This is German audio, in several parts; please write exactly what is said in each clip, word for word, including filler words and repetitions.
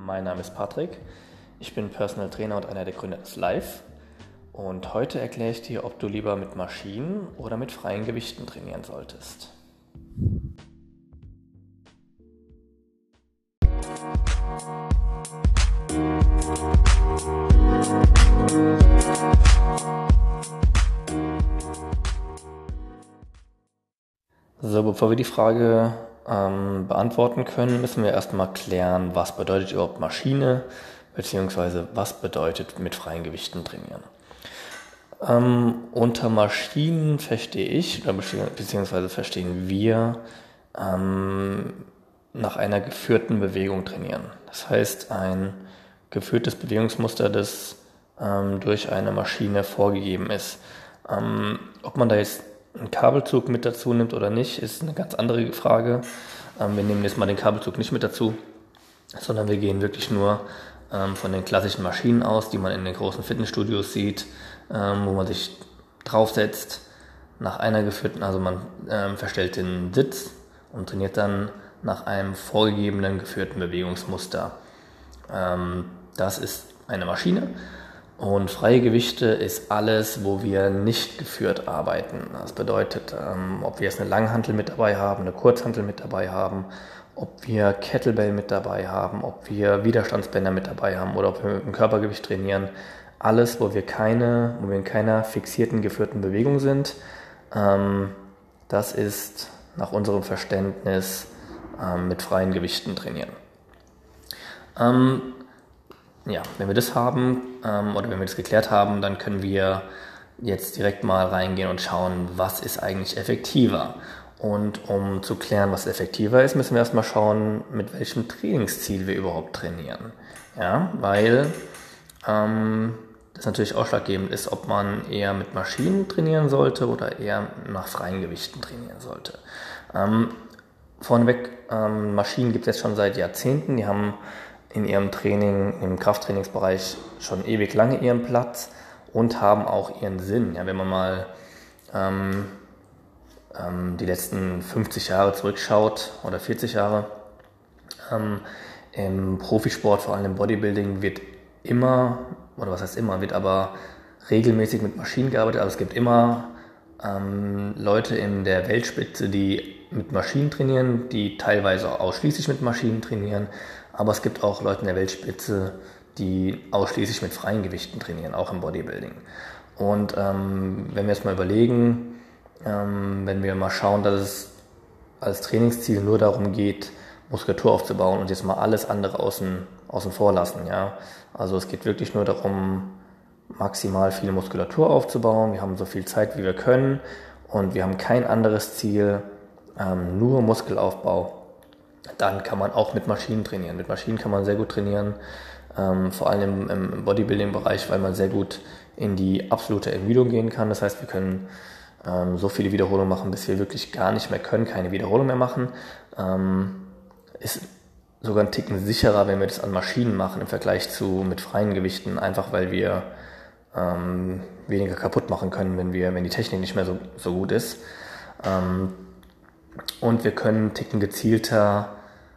mein Name ist Patrick. Ich bin Personal Trainer und einer der Gründer des Live. Und heute erkläre ich dir, ob du lieber mit Maschinen oder mit freien Gewichten trainieren solltest. So, bevor wir die Frage ähm, beantworten können, müssen wir erstmal klären, was bedeutet überhaupt Maschine, beziehungsweise was bedeutet mit freien Gewichten trainieren. Ähm, unter Maschinen verstehe ich, oder beziehungsweise verstehen wir, ähm, nach einer geführten Bewegung trainieren. Das heißt, ein geführtes Bewegungsmuster, das ähm, durch eine Maschine vorgegeben ist. Ähm, ob man da jetzt einen Kabelzug mit dazu nimmt oder nicht, ist eine ganz andere Frage. Ähm, wir nehmen jetzt mal den Kabelzug nicht mit dazu, sondern wir gehen wirklich nur ähm, von den klassischen Maschinen aus, die man in den großen Fitnessstudios sieht, ähm, wo man sich draufsetzt, nach einer geführten, also man ähm, verstellt den Sitz und trainiert dann nach einem vorgegebenen geführten Bewegungsmuster. Ähm, das ist eine Maschine. Und freie Gewichte ist alles, wo wir nicht geführt arbeiten. Das bedeutet, ähm, ob wir jetzt eine Langhantel mit dabei haben, eine Kurzhantel mit dabei haben, ob wir Kettlebell mit dabei haben, ob wir Widerstandsbänder mit dabei haben oder ob wir mit dem Körpergewicht trainieren. Alles, wo wir keine, wo wir in keiner fixierten, geführten Bewegung sind, ähm, das ist nach unserem Verständnis ähm, mit freien Gewichten trainieren. Ähm, Ja, wenn wir das haben ähm, oder wenn wir das geklärt haben, dann können wir jetzt direkt mal reingehen und schauen, was ist eigentlich effektiver. Und um zu klären, was effektiver ist, müssen wir erstmal schauen, mit welchem Trainingsziel wir überhaupt trainieren. Ja, weil ähm, das natürlich ausschlaggebend ist, ob man eher mit Maschinen trainieren sollte oder eher nach freien Gewichten trainieren sollte. Ähm, vorneweg, ähm, Maschinen gibt es jetzt schon seit Jahrzehnten, die haben in ihrem Training, im Krafttrainingsbereich schon ewig lange ihren Platz und haben auch ihren Sinn. Ja, wenn man mal ähm, ähm, die letzten fünfzig Jahre zurückschaut oder vierzig Jahre, ähm, im Profisport, vor allem im Bodybuilding, wird immer, oder was heißt immer, wird aber regelmäßig mit Maschinen gearbeitet. Also es gibt immer ähm, Leute in der Weltspitze, die mit Maschinen trainieren, die teilweise ausschließlich mit Maschinen trainieren. Aber es gibt auch Leute in der Weltspitze, die ausschließlich mit freien Gewichten trainieren, auch im Bodybuilding. Und ähm, wenn wir jetzt mal überlegen, ähm, wenn wir mal schauen, dass es als Trainingsziel nur darum geht, Muskulatur aufzubauen und jetzt mal alles andere außen, außen vor lassen. Ja? Also es geht wirklich nur darum, maximal viel Muskulatur aufzubauen. Wir haben so viel Zeit, wie wir können und wir haben kein anderes Ziel, ähm, nur Muskelaufbau. Dann kann man auch mit Maschinen trainieren. Mit Maschinen kann man sehr gut trainieren, ähm, vor allem im, im Bodybuilding-Bereich, weil man sehr gut in die absolute Ermüdung gehen kann. Das heißt, wir können ähm, so viele Wiederholungen machen, bis wir wirklich gar nicht mehr können, keine Wiederholung mehr machen. Ähm, ist sogar ein Ticken sicherer, wenn wir das an Maschinen machen im Vergleich zu mit freien Gewichten, einfach weil wir ähm, weniger kaputt machen können, wenn wir, wenn die Technik nicht mehr so, so gut ist. Ähm, und wir können einen Ticken gezielter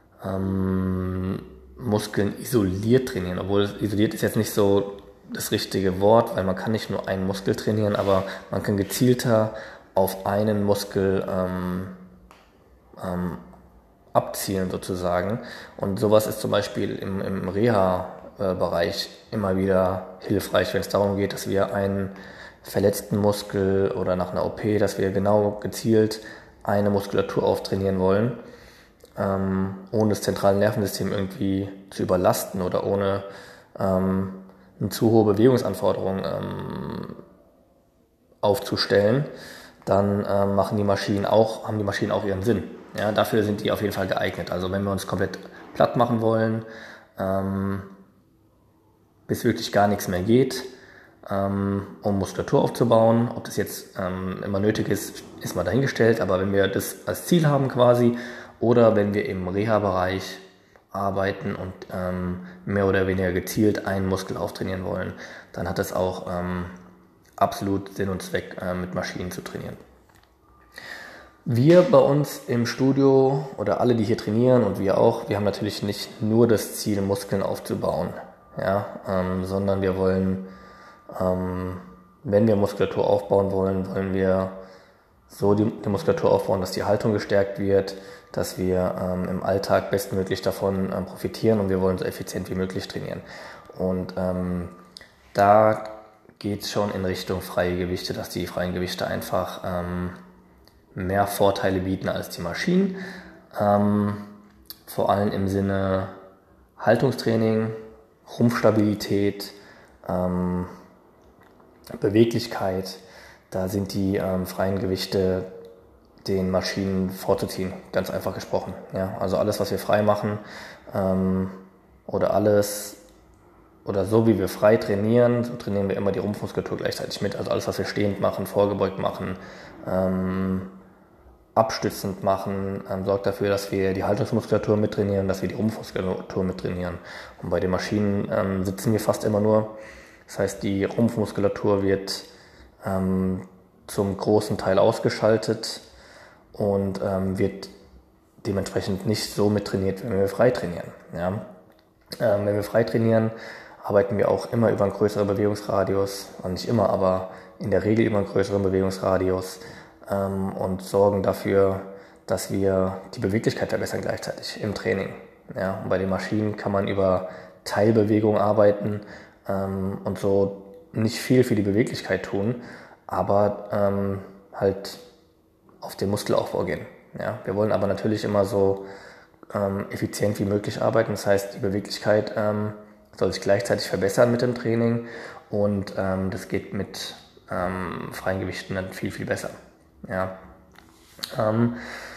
ähm, Muskeln isoliert trainieren, obwohl isoliert ist jetzt nicht so das richtige Wort, weil man kann nicht nur einen Muskel trainieren, aber man kann gezielter auf einen Muskel ähm, ähm, abzielen sozusagen. Und sowas ist zum Beispiel im, im Reha-Bereich immer wieder hilfreich, wenn es darum geht, dass wir einen verletzten Muskel oder nach einer O P, dass wir genau gezielt eine Muskulatur auftrainieren wollen, ähm, ohne das zentrale Nervensystem irgendwie zu überlasten oder ohne ähm, eine zu hohe Bewegungsanforderung ähm, aufzustellen, dann ähm, machen die Maschinen auch, haben die Maschinen auch ihren Sinn. Ja, dafür sind die auf jeden Fall geeignet. Also wenn wir uns komplett platt machen wollen, ähm, bis wirklich gar nichts mehr geht, ähm, um Muskulatur aufzubauen. Ob das jetzt ähm, immer nötig ist, ist mal dahingestellt. Aber wenn wir das als Ziel haben quasi oder wenn wir im Reha-Bereich arbeiten und ähm, mehr oder weniger gezielt einen Muskel auftrainieren wollen, dann hat das auch ähm, absolut Sinn und Zweck, äh, mit Maschinen zu trainieren. Wir bei uns im Studio oder alle, die hier trainieren und wir auch, wir haben natürlich nicht nur das Ziel, Muskeln aufzubauen, ja, ähm, sondern wir wollen, ähm, wenn wir Muskulatur aufbauen wollen, wollen wir so die, die Muskulatur aufbauen, dass die Haltung gestärkt wird, dass wir ähm, im Alltag bestmöglich davon ähm, profitieren und wir wollen so effizient wie möglich trainieren. Und ähm, da geht es schon in Richtung freie Gewichte, dass die freien Gewichte einfach ähm, mehr Vorteile bieten als die Maschinen. Ähm, vor allem im Sinne Haltungstraining, Rumpfstabilität, ähm, Beweglichkeit. Da sind die ähm, freien Gewichte den Maschinen vorzuziehen, ganz einfach gesprochen. Ja? Also alles, was wir frei machen ähm, oder alles oder so wie wir frei trainieren, so trainieren wir immer die Rumpfmuskulatur gleichzeitig mit. Also alles, was wir stehend machen, vorgebeugt machen, ähm, abstützend machen, ähm, sorgt dafür, dass wir die Haltungsmuskulatur mittrainieren, dass wir die Rumpfmuskulatur mittrainieren. Und bei den Maschinen ähm, sitzen wir fast immer nur. Das heißt, die Rumpfmuskulatur wird ähm, zum großen Teil ausgeschaltet und ähm, wird dementsprechend nicht so mittrainiert, wenn wir frei trainieren. Ja? Ähm, wenn wir frei trainieren, arbeiten wir auch immer über einen größeren Bewegungsradius, und nicht immer, aber in der Regel über einen größeren Bewegungsradius ähm, und sorgen dafür, dass wir die Beweglichkeit verbessern gleichzeitig im Training. Ja? Und bei den Maschinen kann man über Teilbewegung arbeiten ähm, und so nicht viel für die Beweglichkeit tun, aber ähm, halt auf den Muskelaufbau gehen. Ja? Wir wollen aber natürlich immer so ähm, effizient wie möglich arbeiten. Das heißt, die Beweglichkeit ähm, soll sich gleichzeitig verbessern mit dem Training und ähm, das geht mit ähm, freien Gewichten dann viel, viel besser. Ja. Ähm,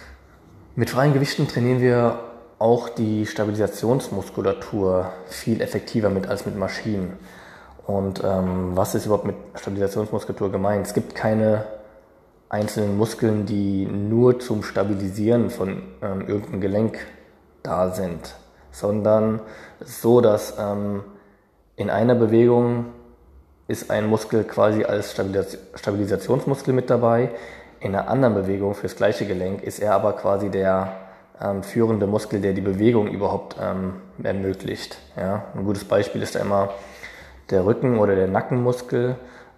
mit freien Gewichten trainieren wir auch die Stabilisationsmuskulatur viel effektiver mit als mit Maschinen. Und ähm, was ist überhaupt mit Stabilisationsmuskulatur gemeint? Es gibt keine einzelnen Muskeln, die nur zum Stabilisieren von ähm, irgendeinem Gelenk da sind, sondern es ist so, dass ähm, in einer Bewegung ist ein Muskel quasi als Stabilis- Stabilisationsmuskel mit dabei, in einer anderen Bewegung für das gleiche Gelenk ist er aber quasi der ähm, führende Muskel, der die Bewegung überhaupt ähm, ermöglicht. Ja? Ein gutes Beispiel ist da immer der Rücken- oder der Nackenmuskel.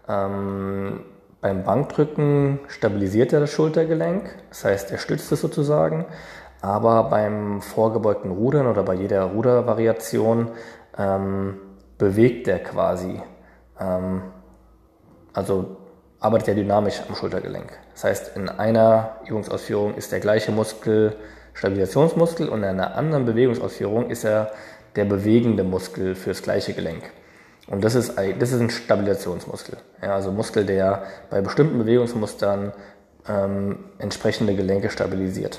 Ähm, beim Bankdrücken stabilisiert er das Schultergelenk, das heißt, er stützt es sozusagen, aber beim vorgebeugten Rudern oder bei jeder Rudervariation ähm, bewegt er quasi, ähm, also arbeitet er dynamisch am Schultergelenk. Das heißt, in einer Übungsausführung ist der gleiche Muskel Stabilisationsmuskel und in einer anderen Bewegungsausführung ist er der bewegende Muskel für das gleiche Gelenk. Und das ist, das ist ein Stabilisationsmuskel. Ja, also Muskel, der bei bestimmten Bewegungsmustern ähm, entsprechende Gelenke stabilisiert.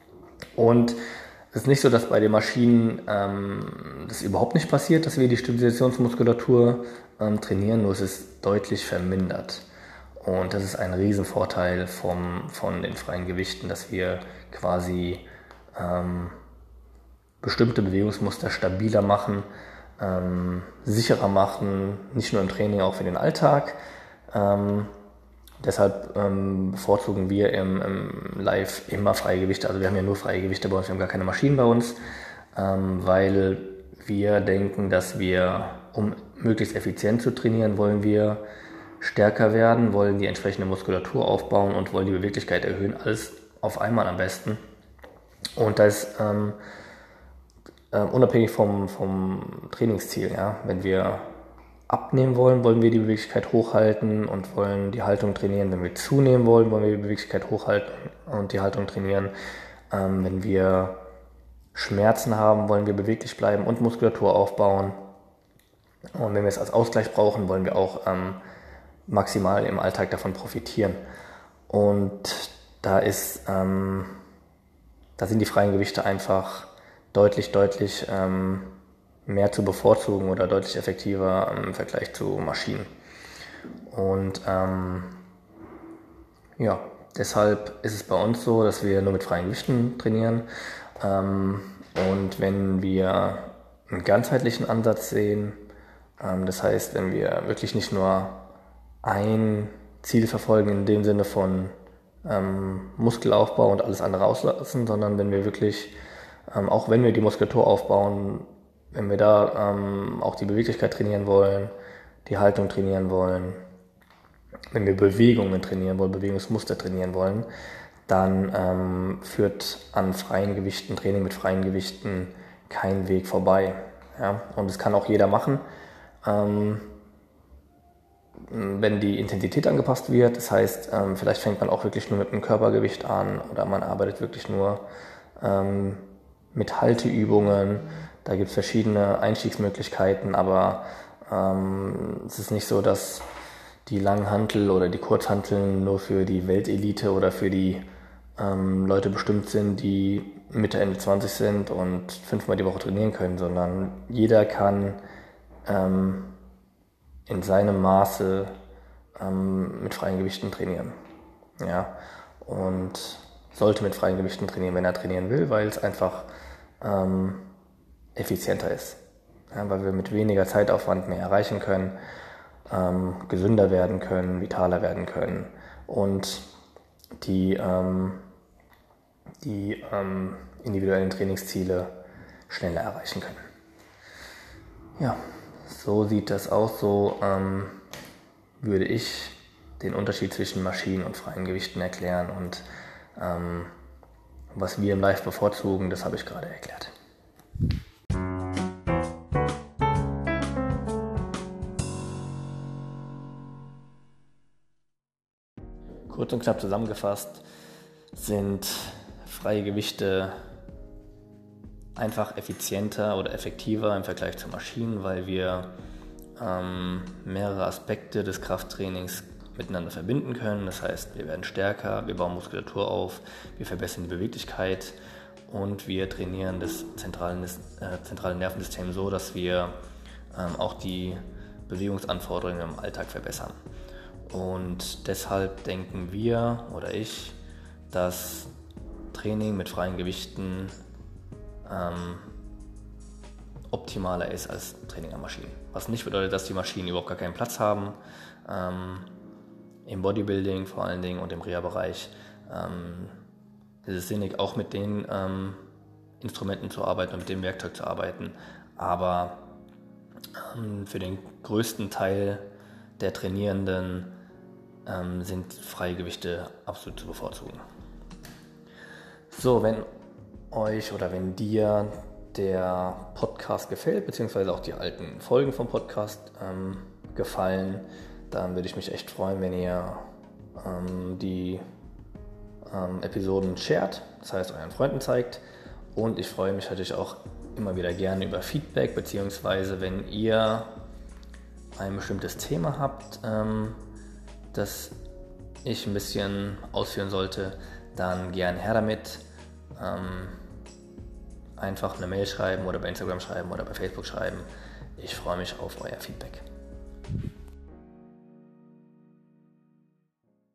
Und es ist nicht so, dass bei den Maschinen ähm, das überhaupt nicht passiert, dass wir die Stabilisationsmuskulatur ähm, trainieren, nur es ist deutlich vermindert. Und das ist ein Riesenvorteil vom, von den freien Gewichten, dass wir quasi ähm, bestimmte Bewegungsmuster stabiler machen, ähm, sicherer machen, nicht nur im Training, auch für den Alltag. Ähm, deshalb ähm, bevorzugen wir im, im Live immer freie Gewichte. Also wir haben ja nur freie Gewichte bei uns, wir haben gar keine Maschinen bei uns, ähm, weil wir denken, dass wir, um möglichst effizient zu trainieren, wollen wir stärker werden, wollen die entsprechende Muskulatur aufbauen und wollen die Beweglichkeit erhöhen, alles auf einmal am besten. Und das ist ähm, äh, unabhängig vom, vom Trainingsziel. Ja? Wenn wir abnehmen wollen, wollen wir die Beweglichkeit hochhalten und wollen die Haltung trainieren. Wenn wir zunehmen wollen, wollen wir die Beweglichkeit hochhalten und die Haltung trainieren. Ähm, wenn wir Schmerzen haben, wollen wir beweglich bleiben und Muskulatur aufbauen. Und wenn wir es als Ausgleich brauchen, wollen wir auch ähm, maximal im Alltag davon profitieren. Und da ist, ähm, da sind die freien Gewichte einfach deutlich, deutlich ähm, mehr zu bevorzugen oder deutlich effektiver im Vergleich zu Maschinen. Und ähm, ja, deshalb ist es bei uns so, dass wir nur mit freien Gewichten trainieren. Ähm, und wenn wir einen ganzheitlichen Ansatz sehen, ähm, das heißt, wenn wir wirklich nicht nur ein Ziel verfolgen in dem Sinne von ähm, Muskelaufbau und alles andere auslassen, sondern wenn wir wirklich, ähm, auch wenn wir die Muskulatur aufbauen, wenn wir da ähm, auch die Beweglichkeit trainieren wollen, die Haltung trainieren wollen, wenn wir Bewegungen trainieren wollen, Bewegungsmuster trainieren wollen, dann ähm, führt an freien Gewichten, Training mit freien Gewichten kein Weg vorbei. Ja? Und das kann auch jeder machen, ähm, wenn die Intensität angepasst wird. Das heißt, ähm, vielleicht fängt man auch wirklich nur mit einem Körpergewicht an oder man arbeitet wirklich nur ähm, mit Halteübungen. Da gibt es verschiedene Einstiegsmöglichkeiten, aber ähm, es ist nicht so, dass die Langhantel oder die Kurzhanteln nur für die Weltelite oder für die ähm, Leute bestimmt sind, die Mitte, Ende zwanzig sind und fünfmal die Woche trainieren können, sondern jeder kann ähm, in seinem Maße ähm, mit freien Gewichten trainieren. Ja? Und sollte mit freien Gewichten trainieren, wenn er trainieren will, weil es einfach ähm, effizienter ist. Ja, weil wir mit weniger Zeitaufwand mehr erreichen können, ähm, gesünder werden können, vitaler werden können und die, ähm, die ähm, individuellen Trainingsziele schneller erreichen können. Ja, so sieht das aus. So ähm, würde ich den Unterschied zwischen Maschinen und freien Gewichten erklären und ähm, was wir im Live bevorzugen, das habe ich gerade erklärt. Kurz und knapp zusammengefasst sind freie Gewichte einfach effizienter oder effektiver im Vergleich zu Maschinen, weil wir ähm, mehrere Aspekte des Krafttrainings miteinander verbinden können. Das heißt, wir werden stärker, wir bauen Muskulatur auf, wir verbessern die Beweglichkeit und wir trainieren das zentrale, äh, zentrale Nervensystem so, dass wir ähm, auch die Bewegungsanforderungen im Alltag verbessern. Und deshalb denken wir oder ich, dass Training mit freien Gewichten ähm, optimaler ist als Training an Maschinen. Was nicht bedeutet, dass die Maschinen überhaupt gar keinen Platz haben. Ähm, Im Bodybuilding vor allen Dingen und im Reha-Bereich ähm, ist es sinnig, auch mit den ähm, Instrumenten zu arbeiten und mit dem Werkzeug zu arbeiten. Aber ähm, für den größten Teil der Trainierenden ähm, sind freie Gewichte absolut zu bevorzugen. So, wenn euch oder wenn dir der Podcast gefällt, beziehungsweise auch die alten Folgen vom Podcast ähm, gefallen, dann würde ich mich echt freuen, wenn ihr ähm, die ähm, Episoden shared, das heißt euren Freunden zeigt. Und ich freue mich natürlich auch immer wieder gerne über Feedback, beziehungsweise wenn ihr ein bestimmtes Thema habt, ähm, das ich ein bisschen ausführen sollte, dann gern her damit. Ähm, einfach eine Mail schreiben oder bei Instagram schreiben oder bei Facebook schreiben. Ich freue mich auf euer Feedback.